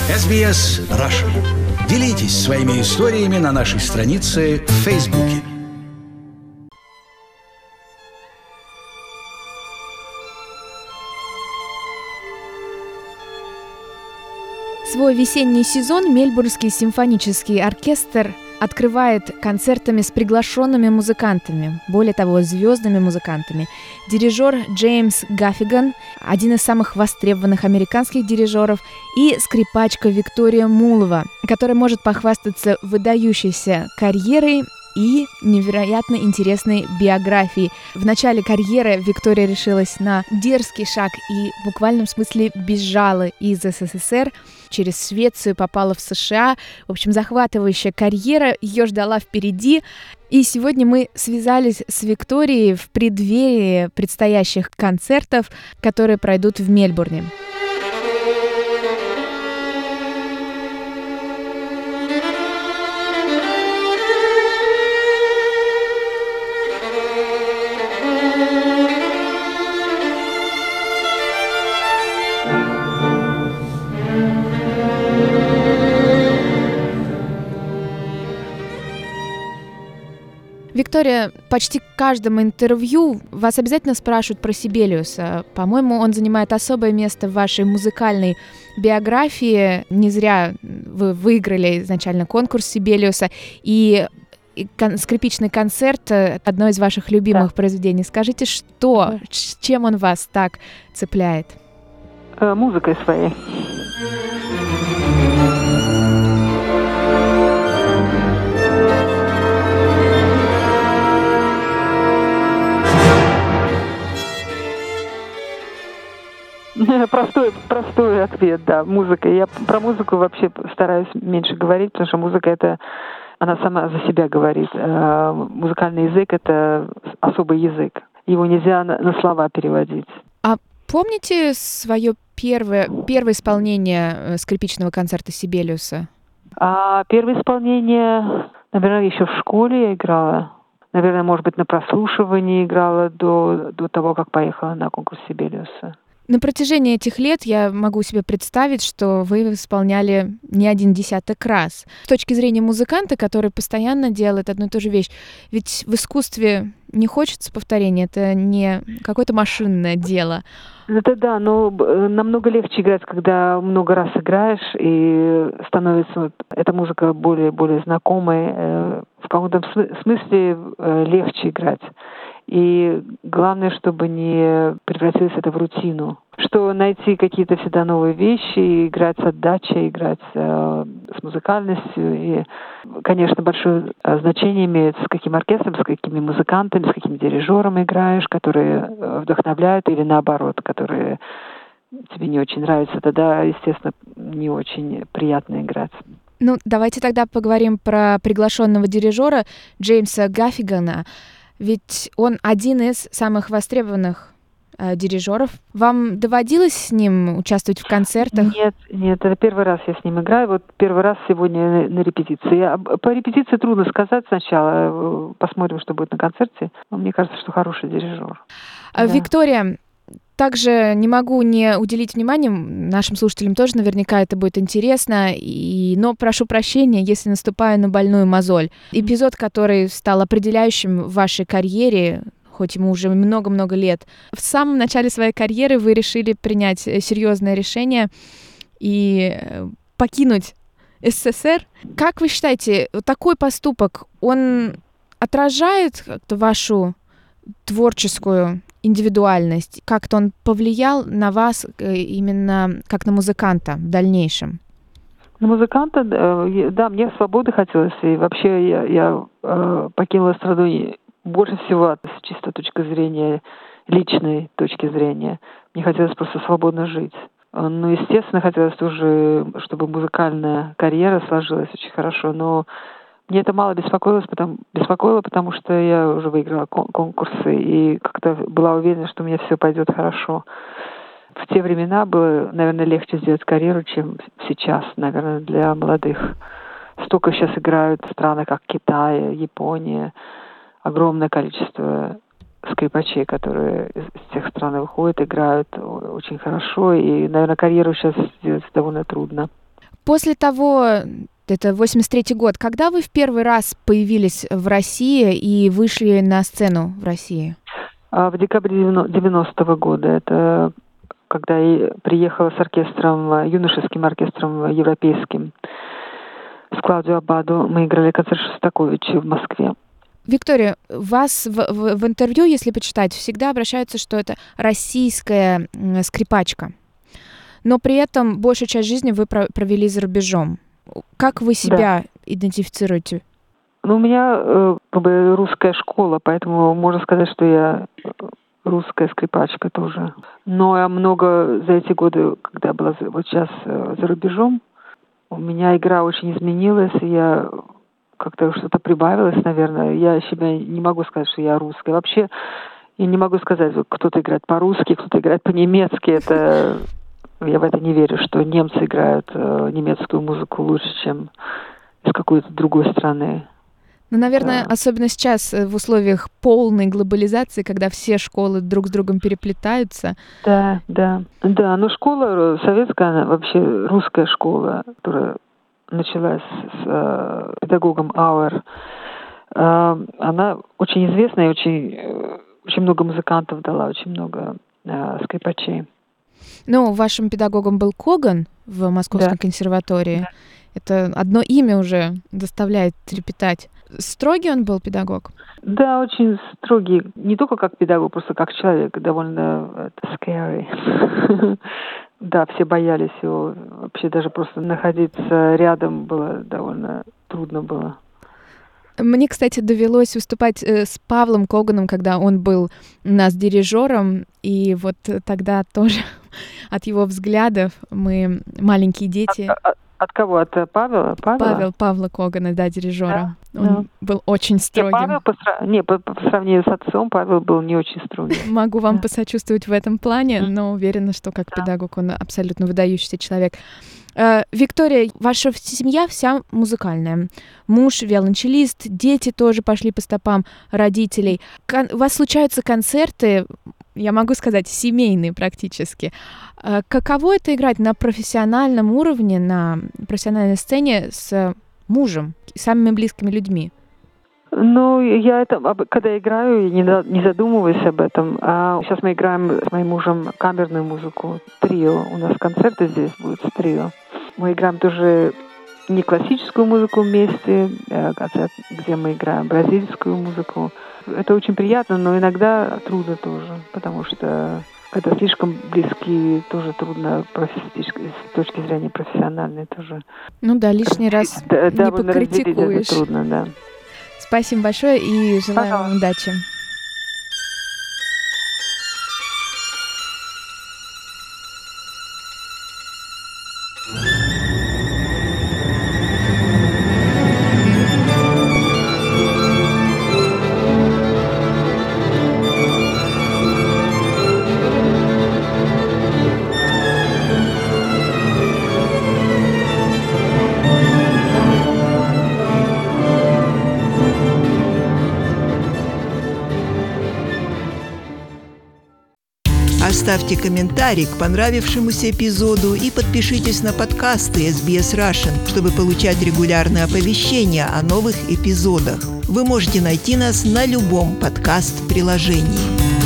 SBS Russian. Делитесь своими историями на нашей странице в Фейсбуке. Свой весенний сезон Мельбурнский симфонический оркестр открывает концертами с приглашенными музыкантами, более того, звездными музыкантами. Дирижер Джеймс Гаффиган, один из самых востребованных американских дирижеров, и скрипачка Виктория Мулова, которая может похвастаться выдающейся карьерой и невероятно интересной биографией. В начале карьеры Виктория решилась на дерзкий шаг и в буквальном смысле бежала из СССР, через Швецию попала в США. В общем, захватывающая карьера ее ждала впереди. И сегодня мы связались с Викторией в преддверии предстоящих концертов, которые пройдут в Мельбурне. Виктория, почти в каждом интервью вас обязательно спрашивают про Сибелиуса. По-моему, он занимает особое место в вашей музыкальной биографии. Не зря вы выиграли изначально конкурс Сибелиуса. И скрипичный концерт — одно из ваших любимых произведений. Скажите, чем он вас так цепляет? Музыкой своей. Простой ответ, да, музыка. Я про музыку вообще стараюсь меньше говорить, потому что музыка она сама за себя говорит. Музыкальный язык — это особый язык. Его нельзя на слова переводить. А помните свое первое исполнение скрипичного концерта Сибелиуса? Первое исполнение, наверное, еще в школе я играла. Наверное, может быть, на прослушивании играла до того, как поехала на конкурс Сибелиуса. На протяжении этих лет я могу себе представить, что вы исполняли не один десяток раз. С точки зрения музыканта, который постоянно делает одну и ту же вещь, ведь в искусстве не хочется повторения, это не какое-то машинное дело. Это да, но намного легче играть, когда много раз играешь, и становится эта музыка более знакомой. В каком-то смысле легче играть. И главное, чтобы не превратилось это в рутину. Что найти какие-то всегда новые вещи, играть с отдачей, играть с музыкальностью. И, конечно, большое значение имеет, с каким оркестром, с какими музыкантами, с каким дирижером играешь, которые вдохновляют, или наоборот, которые тебе не очень нравятся. Тогда, естественно, не очень приятно играть. Давайте тогда поговорим про приглашенного дирижера Джеймса Гаффигана. Ведь он один из самых востребованных дирижеров. Вам доводилось с ним участвовать в концертах? Нет, это первый раз я с ним играю. Вот первый раз сегодня на репетиции. По репетиции трудно сказать сначала. Посмотрим, что будет на концерте. Но мне кажется, что хороший дирижер. Да. Виктория, также не могу не уделить внимания, нашим слушателям тоже наверняка это будет интересно, но прошу прощения, если наступаю на больную мозоль. Эпизод, который стал определяющим в вашей карьере, хоть ему уже много-много лет. В самом начале своей карьеры вы решили принять серьезное решение и покинуть СССР. Как вы считаете, такой поступок, он отражает как-то вашу творческую индивидуальность? Как-то он повлиял на вас именно как на музыканта в дальнейшем? На музыканта, да, мне свободы хотелось. И вообще я покинула страну больше всего с чистой точки зрения, личной точки зрения. Мне хотелось просто свободно жить. Ну, естественно, хотелось тоже, чтобы музыкальная карьера сложилась очень хорошо, но мне это мало беспокоило, потому что я уже выиграла конкурсы и как-то была уверена, что у меня все пойдет хорошо. В те времена было, наверное, легче сделать карьеру, чем сейчас, наверное, для молодых. Столько сейчас играют страны, как Китай, Япония. Огромное количество скрипачей, которые из тех стран выходят, играют очень хорошо. И, наверное, карьеру сейчас сделать довольно трудно. После того, это 83-й год, когда вы в первый раз появились в России и вышли на сцену в России? В декабре 90-го года. Это когда я приехала с оркестром, юношеским оркестром европейским, с Клаудио Аббадо. Мы играли концерт Шостаковича в Москве. Виктория, вас в интервью, если почитать, всегда обращаются, что это российская скрипачка. Но при этом большую часть жизни вы провели за рубежом. Как вы себя идентифицируете? Ну, у меня русская школа, поэтому можно сказать, что я русская скрипачка тоже. Но я много за эти годы, когда была вот сейчас за рубежом, у меня игра очень изменилась, и я как-то что-то прибавилось, наверное. Я себя не могу сказать, что я русская. Вообще, я не могу сказать, кто-то играет по-русски, кто-то играет по-немецки. Это я в это не верю, что немцы играют немецкую музыку лучше, чем из какой-то другой страны. Ну, наверное, особенно сейчас в условиях полной глобализации, когда все школы друг с другом переплетаются. Да. Но школа советская, она вообще русская школа, которая началась с педагогом Ауэр. Она очень известная и очень много музыкантов дала, очень много скрипачей. Ну, вашим педагогом был Коган в Московской консерватории. Да. Это одно имя уже заставляет трепетать. Строгий он был педагог? Да, очень строгий. Не только как педагог, просто как человек. Довольно scary. Да, все боялись его. Вообще даже просто находиться рядом было довольно трудно было. Мне, кстати, довелось выступать с Павлом Коганом, когда он был у нас дирижером, и вот тогда тоже от его взглядов мы, маленькие дети... От кого? От Павла? Павла Когана, да, дирижера. Да, он был очень строгим. По сравнению с отцом Павел был не очень строгий. Могу вам посочувствовать в этом плане, но уверена, что как педагог он абсолютно выдающийся человек. Виктория, ваша семья вся музыкальная. Муж виолончелист, дети тоже пошли по стопам родителей. У вас случаются концерты, я могу сказать, семейные практически. Каково это играть на профессиональном уровне, на профессиональной сцене с мужем, с самыми близкими людьми? Ну, я когда играю, не задумываюсь об этом. А сейчас мы играем с моим мужем камерную музыку, трио. У нас концерты здесь будут с трио. Мы играем тоже не классическую музыку вместе, концерт, где мы играем бразильскую музыку. Это очень приятно, но иногда трудно тоже, потому что когда слишком близки, тоже трудно с точки зрения профессиональной тоже. Ну да, лишний раз не покритикуешь. Это трудно, да. Спасибо большое и желаю вам удачи. Оставьте комментарий к понравившемуся эпизоду и подпишитесь на подкасты SBS Russian, чтобы получать регулярные оповещения о новых эпизодах. Вы можете найти нас на любом подкаст-приложении.